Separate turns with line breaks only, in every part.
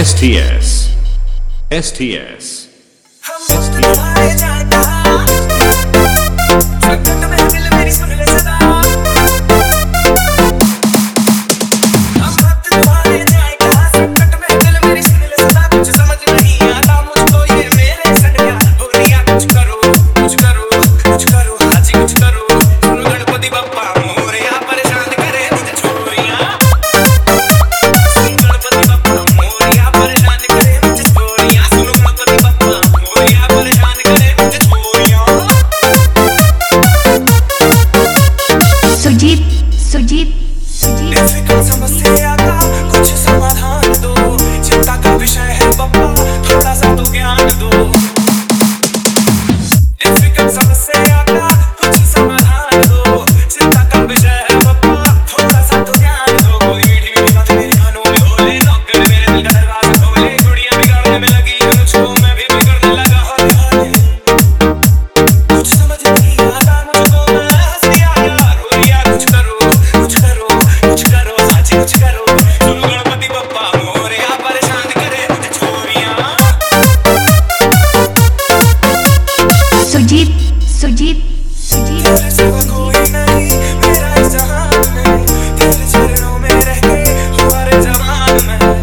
STS STS
समस्या का कुछ समाधान दो, चिंता का विषय है पप्पा, थोड़ा सा तो ज्ञान दो। डिफिकल्ट समस्या का कुछ समाधान दो, चिंता का विषय है पप्पा, थोड़ा सा तो ज्ञान दो। कोई मीठी मीठी बात मेरे कानों में बोले, नॉक कर मेरे दिल का दरवाजा खोले, दुनिया बिगाड़ने में लगी है मुझको, मैं भी बिगड़ने लगा हौले हौले। कुछ समझ नहीं आता मुझको, मैं हंस दिया यार, हो यार कुछ करो, कुछ करो, कुछ करो, साची कुछ करो। सुनो गणपति बप्पा मोरया, परेशान करे मुझे छोरियां।
सुजीत सुजीत
तेरे सिवा कोई नहीं मेरा इस जहान में, तेरे चरणों में रह के हुआ रे जवान में।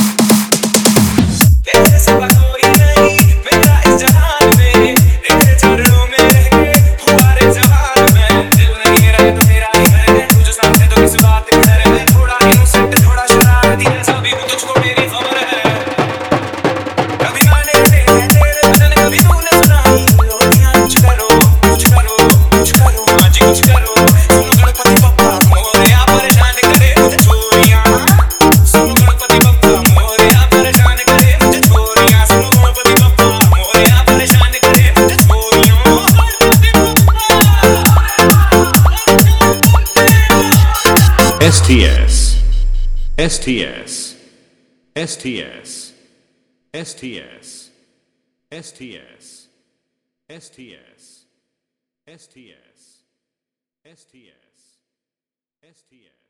तेरे सिवा कोई नहीं मेरा इस जहान में, तेरे चरणों में रह के हुआ रे जवान में। दिल नहीं मेरा ये तो तेरा ही घर है, तुझे सामने तो किस बात का डर है। थोड़ा इनोसेंट थोड़ा शरारती है, सभी को तुझको मेरी खबर है। कभी गाने थे तेरे भजन, कभी तूने सुनाई लोरियां। कुछ करो, कुछ करो, कुछ करो, आज कुछ करो। सुनो गणपति बप्पा मोरया, परेशान करे मुझे छोरियां। सुनो गणपति बप्पा मोरया, परेशान करे मुझे छोरियां। सुनो गणपति बप्पा मोरया, परेशान करे मुझे छोरियां।
STS STS STS STS STS STS STS STS STS